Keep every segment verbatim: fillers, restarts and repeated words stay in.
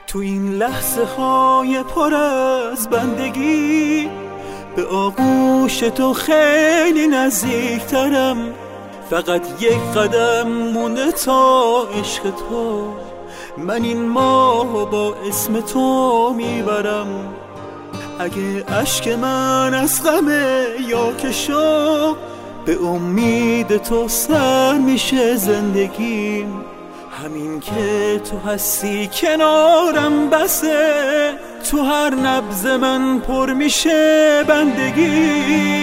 تو این لحظه های پر از بندگی به آغوش تو خیلی نزدیکترم. فقط یک قدم مونده تا عشق تو، من این ماه با اسم تو میبرم. اگه اشک من از غمه یا که شوق، به امید تو سر میشه زندگیم. همین که تو هستی کنارم بسه، تو هر نبض من پر میشه بندگی.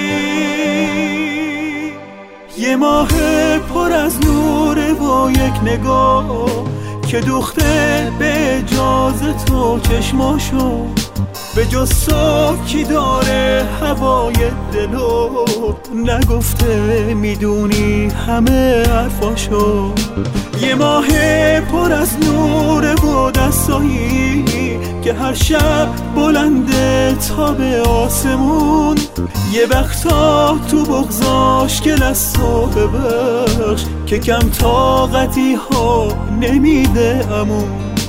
یه ماه پر از نوره و یک نگاه که دوخته به اجازه تو چشماشو، به جز تو کی داره هوای دلو، نگفته میدونی همه حرفاشو. یه ماه پر از نور و دستایی که هر شب بلنده تا به آسمون. یه وقتا تو بغضاش گل از تو ببخش که کم طاقتی ها نمیده امون.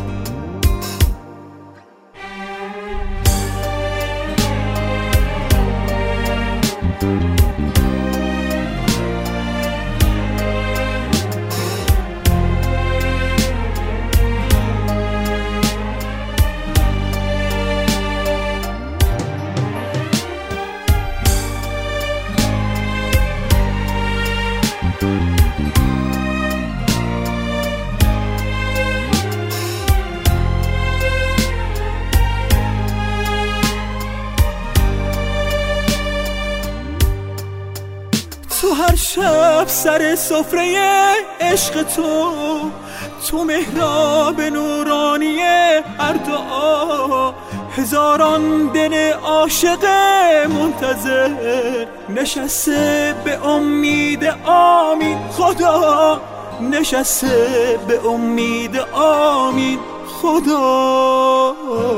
تو هر شب سر سفره عشق تو، تو محراب نورانی هر دعا، هزاران دل عاشق منتظر نشسته به امید آمین. خدا نشسته به امید آمین خدا.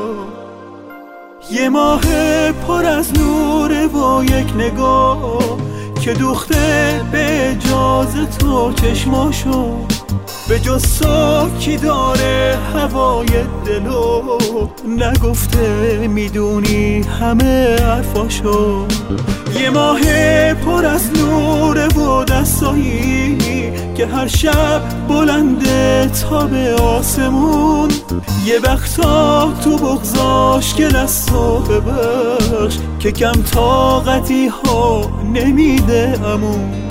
یه ماه پر از نور و یک نگاه که دوخته به اجازه تو چشماشو، به جز تو کی داره هوای دلو، نگفته میدونی همه حرفاشو. یه ماه پر از نور و دستایی که هر شب بلنده تا به آسمون. یه وقتا تو بغضاش گل از تو ببخش که کم طاقتی ها نمیده امون.